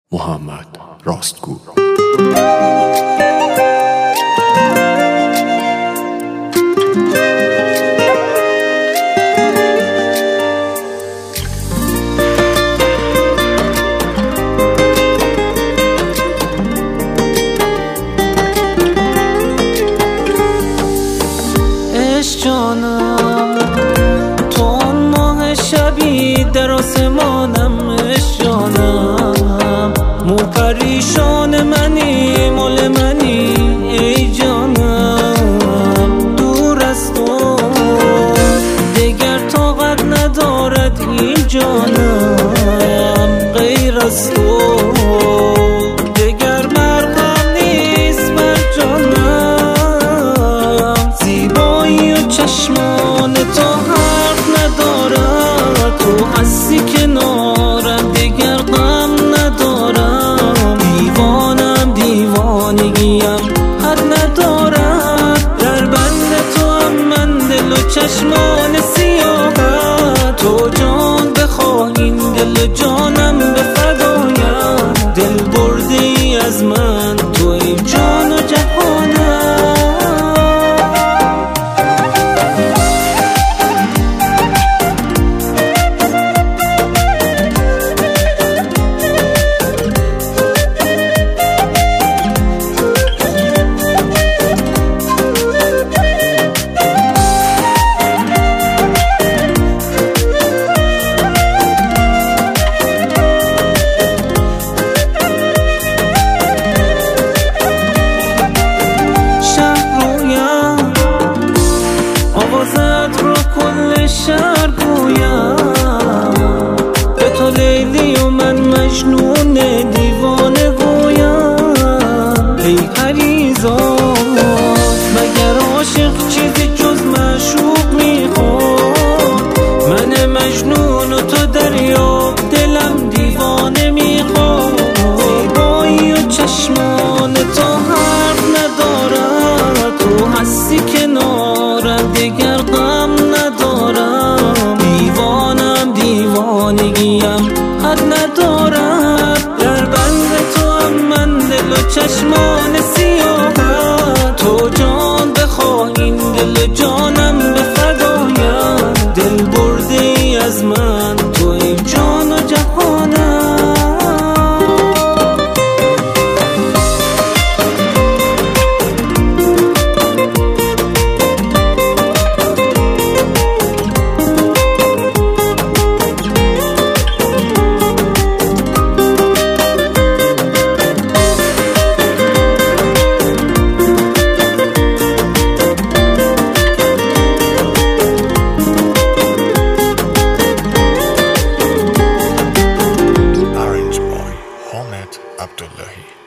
محمد راستگو. جانم تو آن ماه شبی در آسمانم، جانم مو پریشان منی، مال منی ای جانم. دور از تو دگر طاقت ندارد این جانم، غیر از تو دگر مرهم نیست بر جانم. زیبایی و چشمان تو حرف ندارد، تو هستی کنارم دگر غم ندارم. دیوانم دیوانگیم حد ندارد، در بند تو هم من دل و چشمان سیاهت. تو جان بخواه این دل و جانم به فدایم، دل بردی از من تو ای جان و جهانم. شهر گویم به تو لیلی و من مجنون دیوانه گویم. ای پریزاد مگر عاشق چیزی جز معشوق میخواد؟ من مجنون و تو دریا، دلم دیوانه میخواد. زیبایی و چشمان تو حرف ندارد، تو هستی کنارم دگر غم ندارم. دیوانم دیوانگیم حد ندارد، در بند تو هم من دل و چشمان سیاهت. تو جان بخواه این دل جانم به فدایم، دل بردی از من تو ای جان و جهانم. Abdullahi.